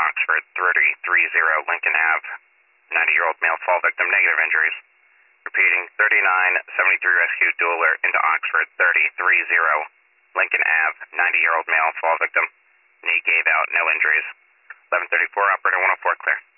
Oxford 3030 Lincoln Ave. 90-year-old male fall victim, negative injuries. Repeating, 3973 rescue dual alert into Oxford 3030 Lincoln Ave. 90-year-old male fall victim. Knee gave out, no injuries. 1134, operator 104, clear.